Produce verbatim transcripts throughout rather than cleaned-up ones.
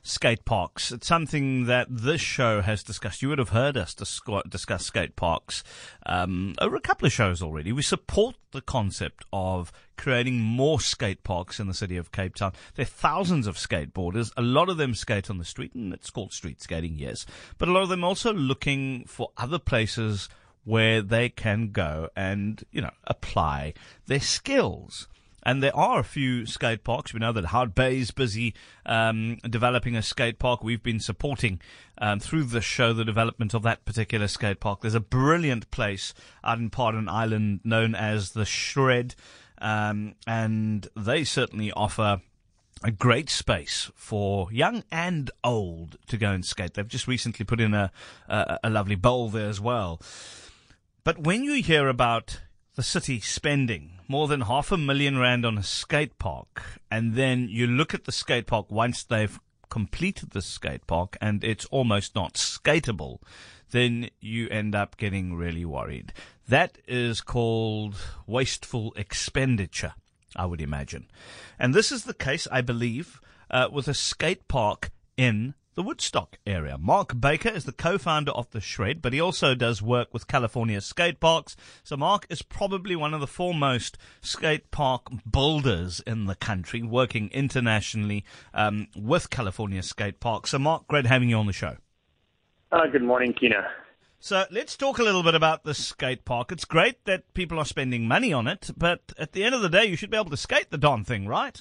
skate parks. It's something that this show has discussed. You would have heard us discuss, discuss skate parks um, over a couple of shows already. We support the concept of creating more skate parks in the city of Cape Town. There are thousands of skateboarders. A lot of them skate on the street, and it's called street skating, yes. But a lot of them also looking for other places where they can go and, you know, apply their skills. And there are a few skate parks. We know that Howard Bay is busy um, developing a skate park. We've been supporting um, through the show the development of that particular skate park. There's a brilliant place out in Pardon Island known as the Shred, um, and they certainly offer a great space for young and old to go and skate. They've just recently put in a, a, a lovely bowl there as well. But when you hear about the city spending more than half a million rand on a skate park, and then you look at the skate park once they've completed the skate park and it's almost not skatable, then you end up getting really worried. That is called wasteful expenditure, I would imagine. And this is the case, I believe, uh, with a skate park in the Woodstock area. Mark Baker is the co-founder of The Shred, but he also does work with California Skate Parks. So Mark is probably one of the foremost skate park builders in the country, working internationally um, with California Skate Parks. So Mark, great having you on the show. Uh, good morning, Kina. So let's talk a little bit about the skate park. It's great that people are spending money on it, but at the end of the day, you should be able to skate the darn thing, right?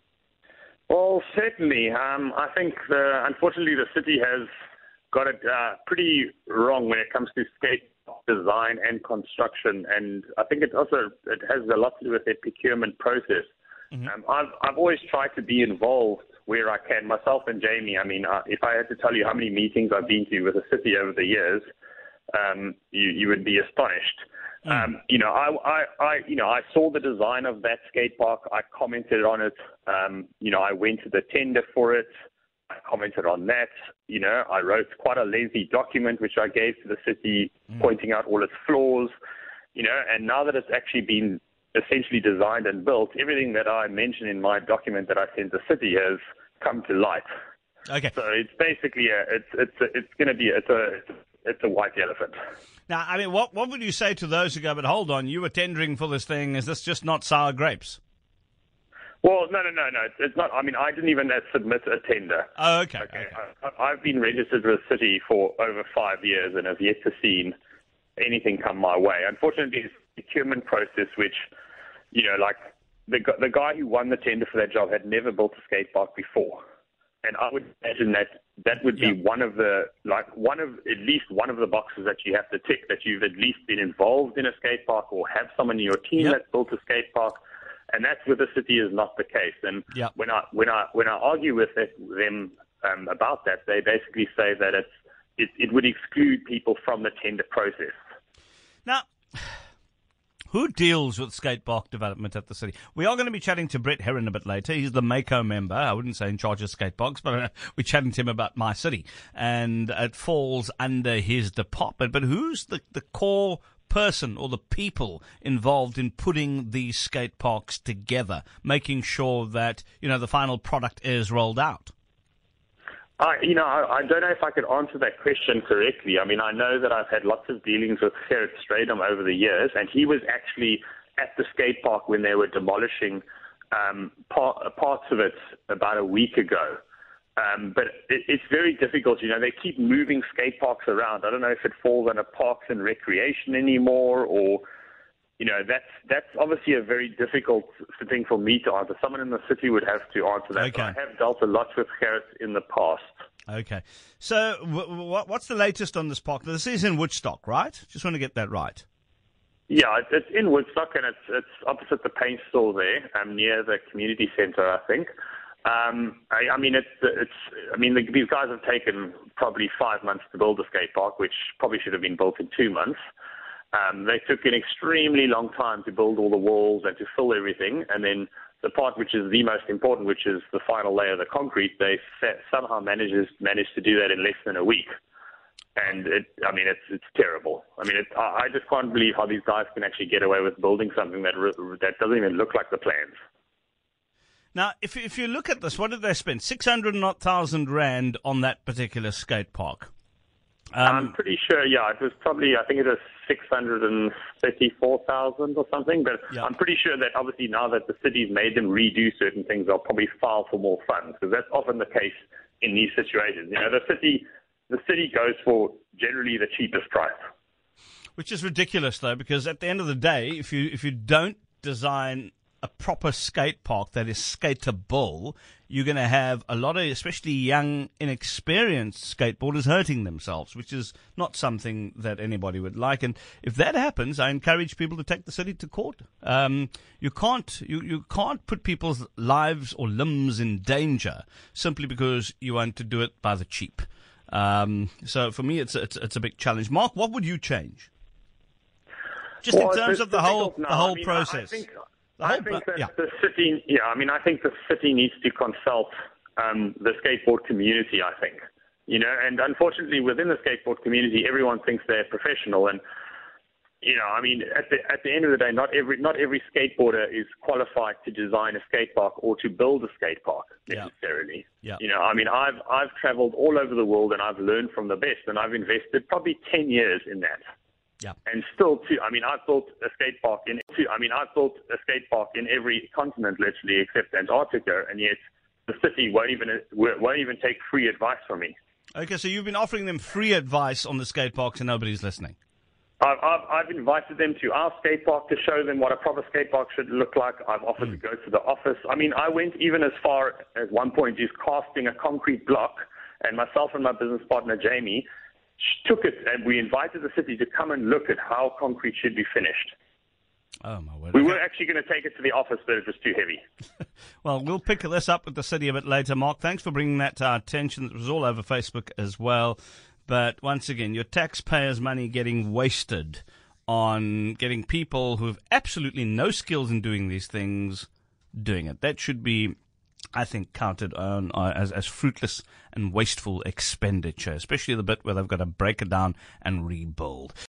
Well, certainly. Um, I think, the, unfortunately, the city has got it uh, pretty wrong when it comes to skate design and construction, and I think it also it has a lot to do with their procurement process. Mm-hmm. Um, I've I've always tried to be involved where I can, myself and Jamie. I mean, uh, if I had to tell you how many meetings I've been to with the city over the years, um, you you would be astonished. Mm. Um, you know, I, I, I, you know, I saw the design of that skate park. I commented on it. Um, you know, I went to the tender for it. I commented on that. You know, I wrote quite a lengthy document which I gave to the city, mm. pointing out all its flaws. You know, and now that it's actually been essentially designed and built, everything that I mentioned in my document that I sent the city has come to light. Okay. So it's basically a, it's it's a, it's going to be it's a it's a white elephant. Now, I mean, what what would you say to those who go, but hold on, you were tendering for this thing, is this just not sour grapes? Well, no, no, no, no, it's not. I mean, I didn't even submit a tender. Oh, okay. Okay. okay. I, I've been registered with the city for over five years and have yet to see anything come my way. Unfortunately, it's a procurement process which, you know, like the the guy who won the tender for that job had never built a skate park before. And I would imagine that that would be yeah. one of the, like, one of, at least one of the boxes that you have to tick, that you've at least been involved in a skate park or have someone in your team yep. that's built a skate park. And that's with the city is not the case. And yep. when I, when I, when I argue with it, them um, about that, they basically say that it's, it, it would exclude people from the tender process. Now, who deals with skate park development at the city? We are going to be chatting to Brett Heron a bit later. He's the Mako member. I wouldn't say in charge of skate parks, but uh, we're chatting to him about my city. And it falls under his department. But who's the, the core person or the people involved in putting these skate parks together, making sure that, you know, the final product is rolled out? I, you know, I, I don't know if I could answer that question correctly. I mean, I know that I've had lots of dealings with Gerrit Strydom over the years, and he was actually at the skate park when they were demolishing um, part, parts of it about a week ago. Um, but it, it's very difficult. You know, they keep moving skate parks around. I don't know if it falls under Parks and Recreation anymore, or, you know, that's that's obviously a very difficult thing for me to answer. Someone in the city would have to answer that. Okay. I have dealt a lot with Gerrit in the past. Okay. So w- w- what's the latest on this park? This is in Woodstock, right? Just want to get that right. Yeah, it's in Woodstock, and it's it's opposite the paint store there, um, near the community centre, I think. Um, I, I mean, it's it's. I mean, the, these guys have taken probably five months to build a skate park, which probably should have been built in two months. Um, they took an extremely long time to build all the walls and to fill everything, and then the part which is the most important, which is the final layer of the concrete, they somehow manages managed to do that in less than a week. And it, I mean, it's it's terrible. I mean, it, I, I just can't believe how these guys can actually get away with building something that that doesn't even look like the plans. Now, if if you look at this, what did they spend? Six hundred and not thousand rand on that particular skate park. Um, I'm pretty sure, yeah, it was probably, I think it was six hundred thirty-four thousand or something, but yeah. I'm pretty sure that obviously now that the city's made them redo certain things, they'll probably file for more funds, because that's often the case in these situations. You know, the city, the city goes for generally the cheapest price. Which is ridiculous, though, because at the end of the day, if you if you don't design a proper skate park that is skateable, you're going to have a lot of, especially young, inexperienced skateboarders hurting themselves, which is not something that anybody would like. And if that happens, I encourage people to take the city to court. Um, you can't you, you can't put people's lives or limbs in danger simply because you want to do it by the cheap. Um, so for me, it's it's it's a big challenge. Mark, what would you change? Just well, in terms of the whole now. the whole I mean, process. I think, The whole I think pro- that yeah. the city, yeah, I mean, I think the city needs to consult um, the skateboard community, I think. You know, and unfortunately within the skateboard community, everyone thinks they're professional. And, you know, I mean, at the at the end of the day, not every not every skateboarder is qualified to design a skate park or to build a skate park necessarily. Yeah. Yeah. You know, I mean, I've I've traveled all over the world and I've learned from the best, and I've invested probably ten years in that. Yeah. And still, too, I mean, I've built a skate park in. I mean, I've built a skate park in every continent, literally, except Antarctica, and yet the city won't even won't even take free advice from me. Okay, so you've been offering them free advice on the skate parks, and nobody's listening. I've, I've, I've invited them to our skate park to show them what a proper skate park should look like. I've offered mm. to go to the office. I mean, I went even as far as one point just casting a concrete block, and myself and my business partner Jamie took it, and we invited the city to come and look at how concrete should be finished. Oh, my word. We Okay. were actually going to take it to the office, but it was too heavy. Well, we'll pick this up with the city a bit later. Mark, thanks for bringing that to our attention. It was all over Facebook as well. But once again, your taxpayers' money getting wasted on getting people who have absolutely no skills in doing these things doing it. That should be, I think, counted on uh, as, as fruitless and wasteful expenditure, especially the bit where they've got to break it down and rebuild.